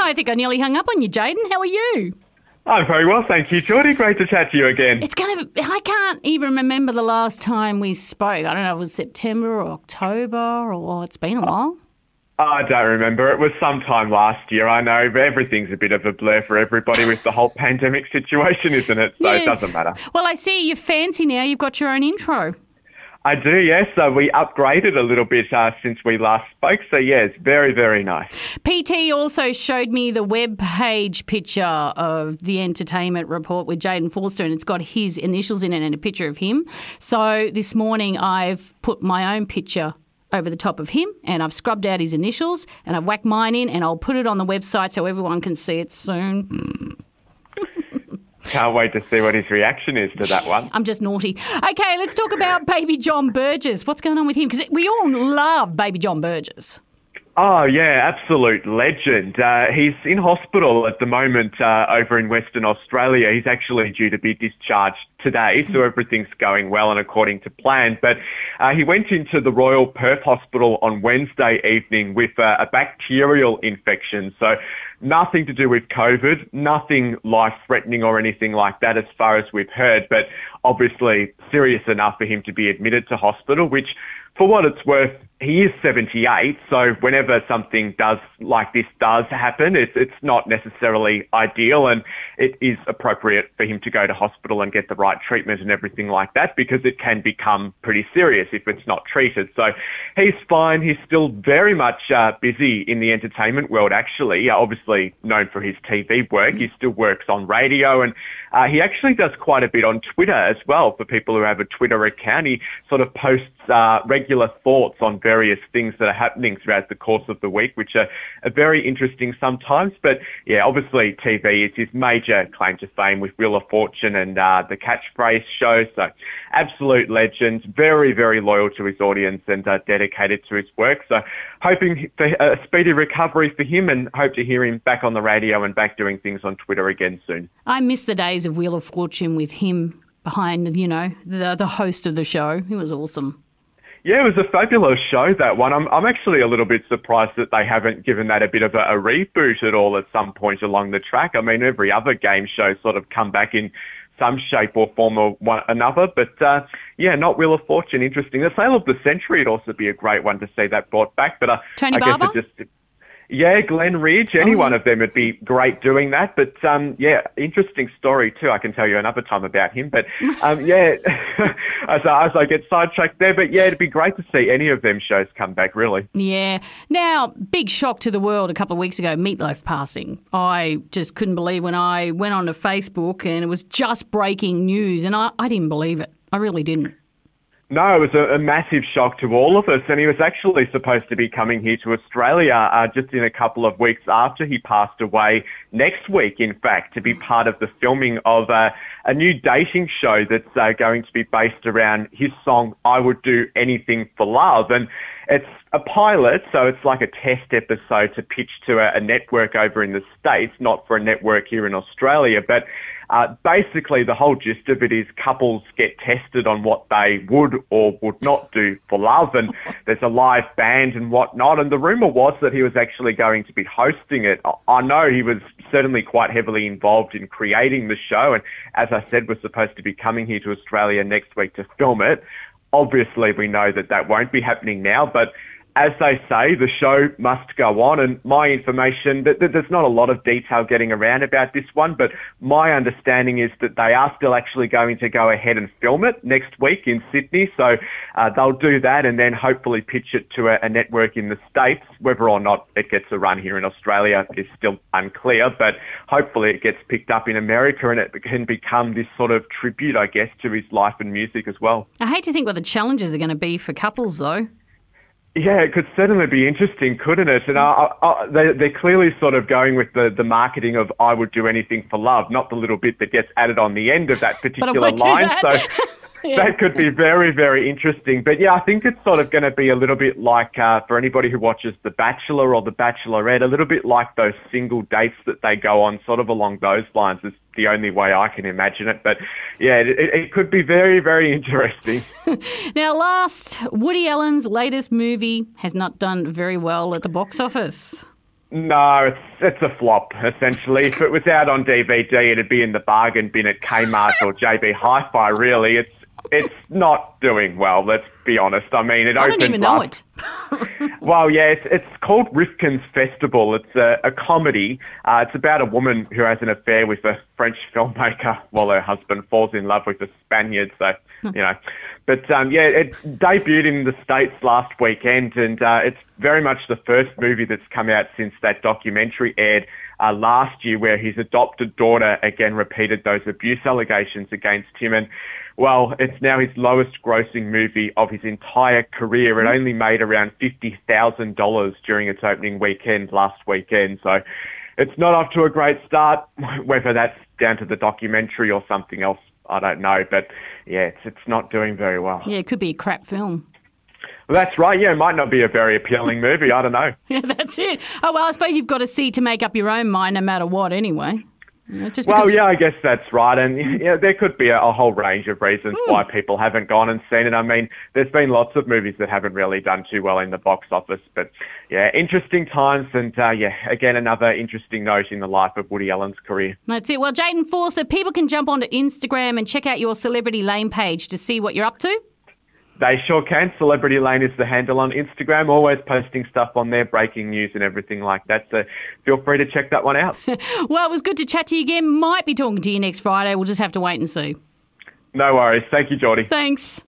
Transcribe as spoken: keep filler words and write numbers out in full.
I think I nearly hung up on you, Jayden. How are you? I'm very well, thank you, Geordie. Great to chat to you again. It's going to. I can't even remember the last time we spoke. I don't know if it was September or October or it's been a while. I don't remember. It was sometime last year, I know, but everything's a bit of a blur for everybody with the whole pandemic situation, isn't it? So Yeah. it doesn't matter. Well, I see you're fancy now. You've got your own intro. I do, yes. So we upgraded a little bit uh, since we last spoke. So, yeah, it's very, very nice. P T also showed me the web page picture of the entertainment report with Jayden Forster, and it's got his initials in it and a picture of him. So this morning I've put my own picture over the top of him and I've scrubbed out his initials and I've whacked mine in and I'll put it on the website so everyone can see it soon. Can't wait to see what his reaction is to that one. I'm just naughty. Okay, let's talk about baby John Burgess. What's going on with him? Because we all love baby John Burgess. Oh, yeah, absolute legend. Uh, he's in hospital at the moment uh, over in Western Australia. He's actually due to be discharged today, so everything's going well and according to plan. But uh, he went into the Royal Perth Hospital on Wednesday evening with uh, a bacterial infection. So nothing to do with COVID, nothing life-threatening or anything like that as far as we've heard, but obviously serious enough for him to be admitted to hospital, which for what it's worth, he is seventy-eight, so whenever something does like this does happen, it's it's not necessarily ideal, and it is appropriate for him to go to hospital and get the right treatment and everything like that, because it can become pretty serious if it's not treated. So he's fine. He's still very much uh, busy in the entertainment world, actually, uh, obviously known for his T V work. He still works on radio, and uh, he actually does quite a bit on Twitter as well for people who have a Twitter account. He sort of posts uh, regular thoughts on various things that are happening throughout the course of the week, which are, are very interesting sometimes. But yeah, obviously T V is his major claim to fame with Wheel of Fortune and uh, the Catchphrase show. So absolute legend, very, very loyal to his audience and uh, dedicated to his work. So hoping for a speedy recovery for him and hope to hear him back on the radio and back doing things on Twitter again soon. I miss the days of Wheel of Fortune with him behind, you know, the the host of the show. He was awesome. Yeah, it was a fabulous show, that one. I'm I'm actually a little bit surprised that they haven't given that a bit of a, a reboot at all at some point along the track. I mean, every other game show sort of come back in some shape or form or one another, but uh, yeah, not Wheel of Fortune. Interesting. The Sale of the Century would also be a great one to see that brought back. But uh, Tony I Barber? guess it just... Yeah, Glenn Ridge, any Oh. one of them would be great doing that. But, um, yeah, interesting story too. I can tell you another time about him. But, um, yeah, as, I, as I get sidetracked there. But, yeah, it'd be great to see any of them shows come back, really. Yeah. Now, big shock to the world a couple of weeks ago, Meatloaf passing. I just couldn't believe when I went onto Facebook and it was just breaking news, and I, I didn't believe it. I really didn't. No, it was a, a massive shock to all of us, and he was actually supposed to be coming here to Australia uh, just in a couple of weeks after he passed away, next week, in fact, to be part of the filming of uh, a new dating show that's uh, going to be based around his song, I Would Do Anything for Love. And it's a pilot, so it's like a test episode to pitch to a, a network over in the States, not for a network here in Australia, but Uh, basically, the whole gist of it is couples get tested on what they would or would not do for love, and there's a live band and whatnot, and the rumour was that he was actually going to be hosting it. I know he was certainly quite heavily involved in creating the show, and as I said, was supposed to be coming here to Australia next week to film it. Obviously, we know that that won't be happening now, but as they say, the show must go on, and my information, that there's not a lot of detail getting around about this one, but my understanding is that they are still actually going to go ahead and film it next week in Sydney, so uh, they'll do that and then hopefully pitch it to a, a network in the States. Whether or not it gets a run here in Australia is still unclear, but hopefully it gets picked up in America and it can become this sort of tribute, I guess, to his life and music as well. I hate to think what the challenges are going to be for couples, though. Yeah, it could certainly be interesting, couldn't it? And I, I, they, they're clearly sort of going with the, the marketing of I would do anything for love, not the little bit that gets added on the end of that particular line. So yeah. That could be very, very interesting. But yeah, I think it's sort of going to be a little bit like, uh, for anybody who watches The Bachelor or The Bachelorette, a little bit like those single dates that they go on, sort of along those lines is the only way I can imagine it. But yeah, it, it could be very, very interesting. Now, last, Woody Allen's latest movie has not done very well at the box office. No, it's it's a flop, essentially. If it was out on D V D, it'd be in the bargain bin at Kmart or J B Hi-Fi, really. It's it's not doing well, let's be honest. I mean, it I opened don't even know last... it. Well, yeah, it's, it's called Rifkin's Festival. It's a, a comedy. Uh, it's about a woman who has an affair with a French filmmaker while her husband falls in love with a Spaniard. So, you know. But, um, yeah, it debuted in the States last weekend, and uh, it's very much the first movie that's come out since that documentary aired uh, last year, where his adopted daughter again repeated those abuse allegations against him. And, well, it's now his lowest grossing movie of his entire career. It only made around fifty thousand dollars during its opening weekend last weekend. So it's not off to a great start. Whether that's down to the documentary or something else, I don't know. But, yeah, it's, it's not doing very well. Yeah, it could be a crap film. Well, that's right. Yeah, it might not be a very appealing movie. I don't know. Yeah, that's it. Oh, well, I suppose you've got to see to make up your own mind no matter what anyway. You know, just well, because... yeah, I guess that's right. And yeah, there could be a, a whole range of reasons mm. why people haven't gone and seen it. I mean, there's been lots of movies that haven't really done too well in the box office. But yeah, interesting times. And uh, yeah, again, another interesting note in the life of Woody Allen's career. That's it. Well, Jayden Forster, people can jump onto Instagram and check out your Celebrity Lane page to see what you're up to. They sure can. Celebrity Lane is the handle on Instagram, always posting stuff on there, breaking news and everything like that. So feel free to check that one out. Well, it was good to chat to you again. Might be talking to you next Friday. We'll just have to wait and see. No worries. Thank you, Geordie. Thanks.